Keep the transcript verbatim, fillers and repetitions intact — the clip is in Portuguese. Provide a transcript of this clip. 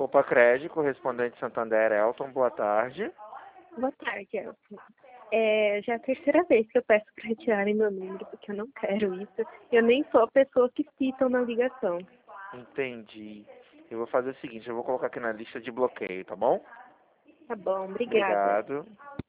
Copacred, correspondente Santander, Elton, boa tarde. Boa tarde, Elton. É, já é a terceira vez que eu peço para retirarem meu número, porque eu não quero isso. Eu nem sou a pessoa que citam na ligação. Entendi. Eu vou fazer o seguinte, eu vou colocar aqui na lista de bloqueio, tá bom? Tá bom, obrigada. Obrigado.